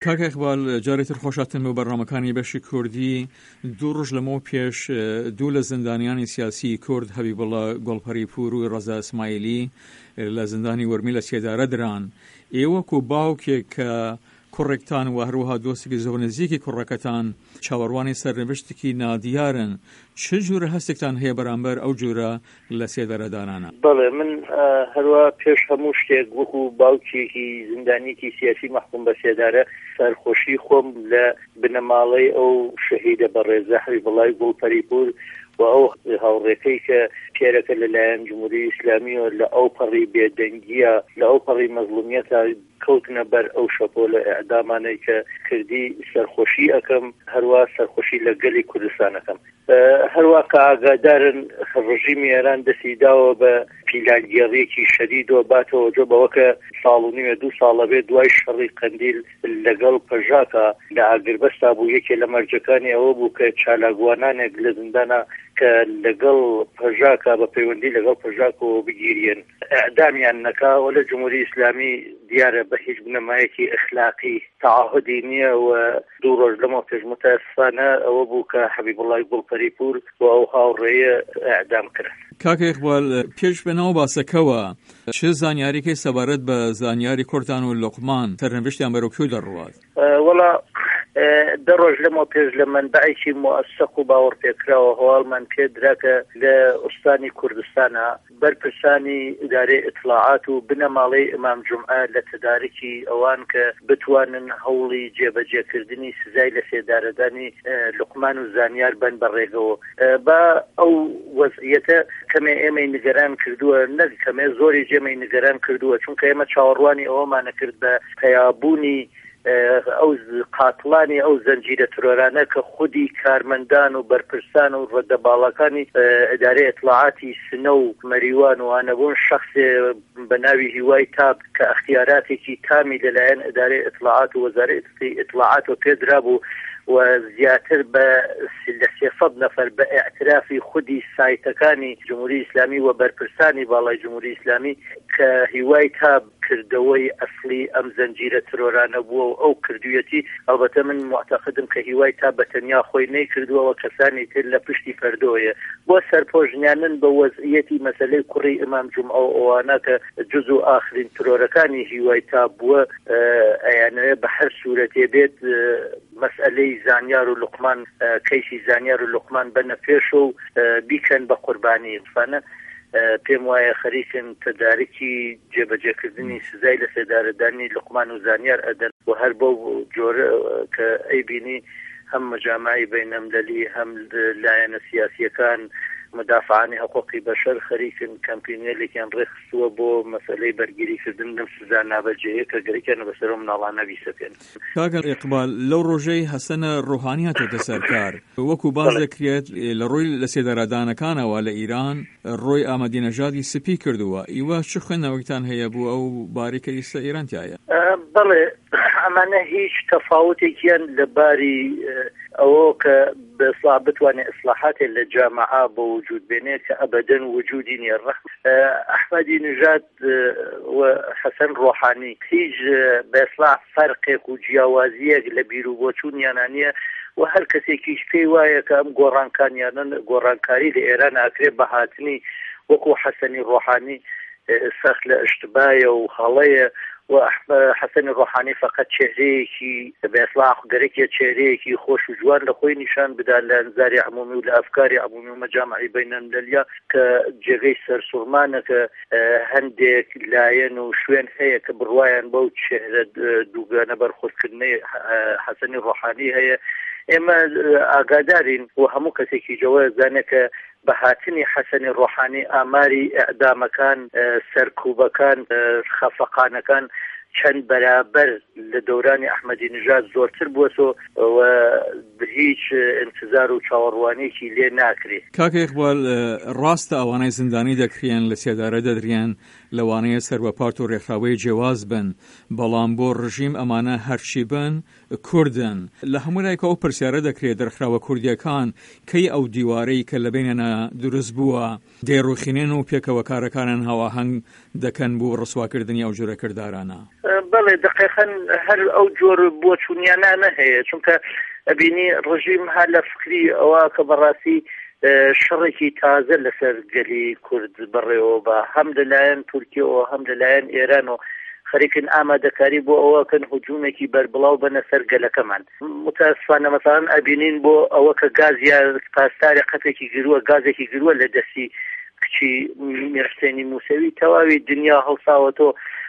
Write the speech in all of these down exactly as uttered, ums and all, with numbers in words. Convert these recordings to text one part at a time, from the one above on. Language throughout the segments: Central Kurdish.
کاک اقبال جارێتر خۆشاتن بە بەرنامەکانی بەشی کوردی. دوو ڕۆژ لەمەوە پێش دوو لە زندانیانی سیاسی کورد هەبیبڵە گۆڵپەریپور و ڕەزا ئیسماعیلی لە زندانی وەرمی لە سێدارە دران. ئێوەکو باوکێک کە کوڕێکتان و هەروەها دۆستێکی زۆر نزیکی کوڕەکەتان چاوەڕوانی سەرنوشتێکی نادیارن، چ جوورە هەستێکتان هەیە بەرامبەر ئەو جوورە لە سێدارەدانانە؟ بەڵێ من هەروە پێش هەموو شتێک وەکو باوکێکی زندانیکی سیاسی مەحکوم بە سێدارە سەرخۆشی خۆم لە بنەماڵەی ئەو شەهیدە بەڕێزە حەبیبڵای گوڵپەریپور و ئەو هاوڕێکەی کە پێرەکە لەلایەن جمهوری ئیسلامیەوە لە ئەو پەڕی بێدەنگیە لە ئەو پەڕی مەزلومیەتە کەوتنە بەر ئەو شەپۆ لە ئەعدامانەی کە کردی سەرخۆشی ئەەکەم، هەروە سەرخۆشی لە گەلی کوردستان ئەەکەم. هەروە کە ئاگادارن ڕژیمی ئێران دەستی داوە بە پیلانگێڕیەکی شەدیدەوە باتەوە جۆ بەوەکە ساڵ و نیمە دوو ساڵە بێ دوای شەڕی قەندیل لەگەڵ پەژاکە لە ئاگربەستا بوو. یەکێ لە مەرجەکانی ئەوە بوو کە چالاگوانانێک لە زندانە کە لەگەڵ پەژاکە بە پەیوەندی لەگەڵ پەژاکەوە بگیرێن ئەعدامیان نەکا و لە جمهوری ئیسلامی دیارە بە هیچ بنەمایەکی ئەخلاقی تعاهدی نییە و دوو ڕۆژ لەمەوە پێش متاسفانە ئەوە بوو کە حەبیبڵای گوڵپەریپور و ئەو هاوڕێیە ئەعدام کرد. کاک ئیقبال پێش بنەوە باسەکەوە چ زانیاریەکەی سەبارەت بە زانیاری کوردان و لوقمان سەرنوشتیان بەرەو کوێ دەڕوات؟ وەڵا دە ڕۆژ لەمەوە پێش لە منبعێکی مؤسسەق و باوەڕ پێکراوە هەواڵمان پێ دراکە لە ئوستانی کوردستانە بەرپرسانی ئیدارەی ئیطلاعات و بنەماڵەی ئیمام جومعە لە تدارکی ئەوان کە بتوانن هەوڵی جێبەجێکردنی سزای لە سێدارەدانی لوقمان و زانیار بن بەڕێگەوە بە ئەو وەزعیەتە کەمێ ئێمەی نیگەران کردووە، نەک کەمێ زۆری جێمەی نیگەران کردووە، چونکە ئێمە چاوەڕوانی ئەوەمانە کرد بە پەیابوونی ئەو قاتڵانی ئەو زەنجیرە ترۆرانە کە خودی کارمەندان و بەرپرسان و ڕەدەباڵەکانی ئیدارەی ئیطلاعاتی سنە و مەریوان و ئانەبوون شەخصێ بە ناوی هیوای تاب کە اختیاراتێکی تامی لەلایەن ئیدارەی ئیطلاعات و وەزارەتی ئیطلاعات و پێدرا بوو و زیاتر بە لە سێسەد نەفەر بە ئاعترافی خودی سایتەکانی جمهوری ئیسلامی و بەرپرسانی باڵای جمهوری ئیسلامی کە هیوای تاب کردەوەی ئەسلی ئەم زەنجیرە ترۆرانە بووە و ئەو کردوویەتی ئەلبەتە من معتەقدم کە هیوای تاب بە تەنیا خۆی نەیکردووەوە، کەسانی تر لە پشتی پەردۆیە بۆ سەرپۆژنیانن بە وەزعیەتی مەسەلەی کوڕی ئیمام جومعە و ئەوانە کە جز و ئاخرین ترۆرەکانی هیوای تاب بووە ئەیانەوێ بە هەر سوورەتێ بێت مەسئلەی زانیار و لوقمان کەیسی زانیار و لوقمان بنە پێش و بیکەن بە قوربانی فانە پێم وایە خەریکن تدارکی جێبەجێکردنی سزای لە سێدارەدانی لوقمان و زانیار ئەدەن و هەر بۆ جۆرە کە ئەیبینی هەم مەجامعی بینەملەلی هەم لایەنە سیاسیەکان مدافعانی حقوقی بەشەر خەریکن کەمپینێلێکیان ڕێخستووە بۆ مەسەلەی بەرگریکردن لەم سزا نابەجێیە کە گەریکەنە بەسەر مناڵانە بیسەکەن. کاک ئیقبال لەو ڕۆژەی حەسەنە ڕۆحانی هاتۆتە سەرکار وەکو باز دەکرێت لە ڕۆی لە سێدارەدانەکانەوە لە ئیران ڕۆی ئامەدینەژادی سپی کردووە، ئیوە چ خوێندنەوەکتان هەیە بوو ئەو باریکە ئیستا ئیرانتیایە؟ بەڵێ ئەمانە هیچ تەفاوتێکیان لەباری ئەوە کە بەسڵا بتوانێت ئیسلاحاتێک لە جامعە بۆ وجود بێنێت کە ئەبەدەن وجودی نیە. ئەحمەدی نژاد و حەسەن ڕۆحانی هیچ بەسڵا فەرقێک و جیاوازیەک لە بیر و بۆچوونیان نییە و هەر کەسێکیش پێی وایە کە ئەم گۆڕانکانیانن گۆڕانکاری لە ئێران ئاکرێ بە هاتنی وەکو حەسەنی ڕۆحانی سەخت لە ئشتبایە و هەڵەیە و حەسەنی ڕۆحانی فقط چێرەیەکی بەسڵاح گەرەێکی چێرەیەکی خۆش و جوان لە خۆی نیشان بدا لە ئەنزاری عمومی و لە ئەفکاری عمومی و مەجامعی بینەملەلیە کە جێگەی سەرسوڕمانە کە هەندێک لایەن و شوێن هەیە کە بڕوایان بەو چێرە دووگانە بەرخۆردکردنەی حەسەنی ڕۆحانی هەیە. ئێمە ئاگادارین و هەموو کەسێکی جەوە زانێت کە بە هاتنی حەسەنی ڕۆحانی ئاماری ئەعدامەکان سەرکوبەکان خەفەقانەکان چەند بەرابەر لە دەورانی ئەحمەدی نژاد زۆرتر بووە و هیچ انتظار و چاوەڕوانێکی لێ ناکرێت. کاکە ئیقبال ڕاستە ئەوانەی زیندانی دەکرێن لە سێدارە دەدرێن لەوانەیە سەربەپارت و ڕێکخراوەی جیاواز بن، بەڵام بۆ ڕژیم ئەمانە هەرچی بن کوردن. لە هەموو لایەکە ئەو پرسیارە دەکرێت دەرخراوە کوردیەکان کەی ئەو دیوارەی کە لە بینەنە دروست بووە دێڕوخینێن و پێکەوە کارەکانن هەواهەنگ دەکەن بۆ ڕسواکردنی ئەو جۆرە کردارانە. بەڵێ دقیقاً هەر ئەو جۆر بۆ چوونیانە هەیە، چونکە ئەبینی ڕژیم هەر لە فکری ئەوە کە بەڕاستی شەڕێکی تازە لەسەر گەلی کورد بڕێەوە بە هەم لەلایەن تورکیەوە هەم لەلایەن ئێران و خەریکن ئامادەکاری بۆ ئەوەکەن هجوومێکی بەربڵاو بنە سەر گەلەکەمان. متاسفانە مەسەڵەن ئەبینین بۆ ئەوە کە گاز یا پاسداری قەتێکی گرووە گازێکی گرووە لە دەستی کچی میرحسێنی موسەوی تەواوی دنیا هەڵساوەتۆ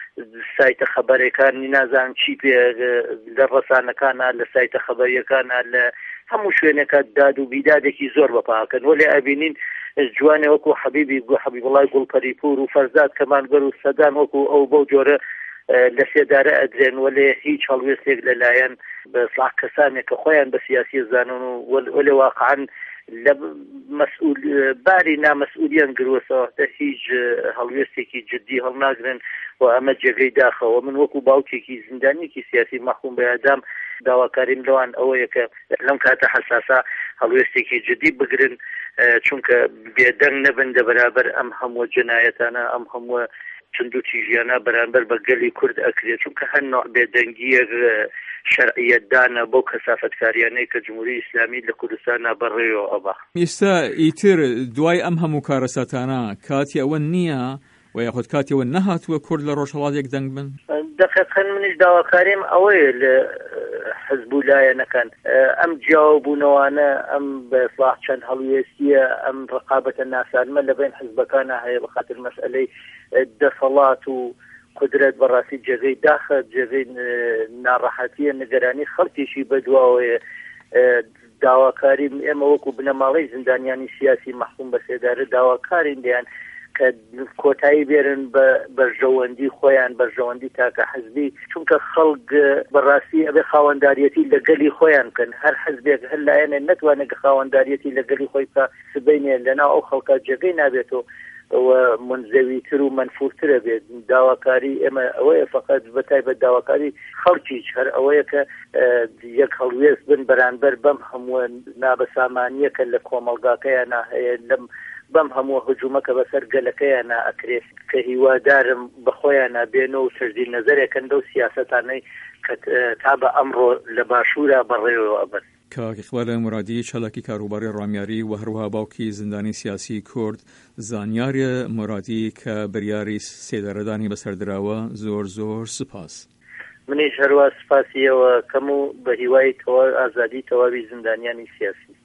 سایتە خەبەرەکانی نازان چی پێ لە ڕەسانەکانە لە سایتە خەبەریەکانە لە هەموو شوێنێکە داد و بیدادێکی زۆر بەپاکەن وەلێ ئەبینین جوانێ وەکو حەبیبی حەبیبڵای گوڵپەریپور و فەرزاد کەمانگەر و سەدان وەکو ئەو بەو جۆرە لە سێدارە ئەدرێن وەلێ هیچ هەڵوێستێک لەلایەن بەسڵاح کەسانێک کە خۆیان بە سیاسی زانون و وەلێ واقعاً لە مەسئول باری نامەسئولیان گرۆسەوە هیچ هەڵوێستێکی جدی هەڵناگرن و ئەمە جێگەی داخەوە. من وەکو باوکێکی زیندانیکی سیاسی مەخوم بەیادام داواکاریم لەوان ئەوەیە کە لەم کاتە حساسا هەڵوێستێکی جدی بگرن، چونکە بێدەنگ نەبن دە بەرابەر ئەم هەموو جنایەتانە ئەم هەموو چند و تیژیانە بەرامبەر بە گەلی کورد ئەکرێت، چونکە هەر نوع بێدەنگیەک شەرعیەتدانە بۆ کەسافتکاریانەی کە جمهوری ئیسلامی لە کوردستانە بەڕێوە ئەبا. ئێستا ئیتر دوای ئەم هەموو کارەساتانە کاتی ئەوە نییە و یاخود کاتیەوە نەهاتووە کورد لە ڕۆژهەڵاتێک دەنگ بن؟ دقیقاً منیش داواکاریم ئەوەیە لە حزبولایەنەکان ئەم جیاوابوونەوانە ئەم بەسڵاح چەند هەڵوێستیە ئەم ڕقابەتە ناسانمە لە بین حزبەکانە هەیە بەخاطر مەسئلەی دەسەڵات و قدرت بەڕاستی جێگەی داخە جێگەی ناڕەحەتیە نیگەرانی خەڵکیشی بەدواوەیە. داواکاریم ئێمە وەکو بنەماڵەی زیندانیانی سیاسی مەحکوم بە سێدارە داواکارین دیان کە کۆتایی بێرن بە بەرژەوەندی خۆیان بەرژەوەندی تاکە حزبی، چونکە خەڵک بەڕاستی ئەبێ خاوەنداریەتی لە گەلی خۆیان بکەن. هەر حزبێک هەر لایەنێ نەتوانێت کە خاوەنداریەتی لە گەلی خۆی بکە سبەینێ لەناو ئەو خەڵکە جێگەی نابێتەوە و منزەویتر و منفورترە بێت. داواکاری ئێمە ئەوەیە فقط بەتایبەت داواکاری خەڵکیش هەر ئەوەیە کە یەک هەڵوێست بن بەرامبەر بەم هەموو نابەسامانیە کە لە کۆمەڵگاکەیانە هەیە لەم بەم هەموو هجوومەکە بەسەر گەلەکەیانە ئەکرێت کە هیوادارم بەخۆیانە بێنە و تەجدید نەزەرێکەندە و سیاسەتانەی کە تا بە ئەمڕۆ لە باشوورە بەڕێوەوە ئەبن. کاک ئیقبال مرادی چالاکی کاروباری ڕامیاری و هەروەها باوکی زیندانی سیاسی کورد زانیاری مرادی کە بریاری سێدارەدانی بەسەردراوە زۆر زۆر سپاس. منیش هەروە سپاسیەوە کەم و بە هیوای ئازادی تەواوی زیندانیانی سیاسی.